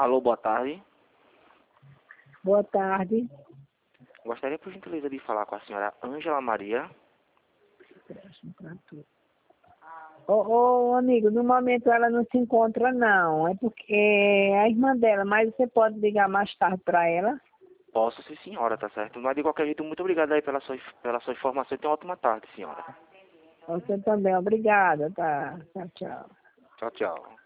Alô, boa tarde. Boa tarde. Gostaria, por gentileza, de falar com a senhora Ângela Maria. Ô, amigo, no momento ela não se encontra, não. É porque é a irmã dela, mas você pode ligar mais tarde para ela? Posso sim, senhora, tá certo? Mas de qualquer jeito, muito obrigado aí pela sua informação e tenha uma ótima tarde, senhora. Você também, obrigada, tá? Tchau, tchau. Tchau, tchau.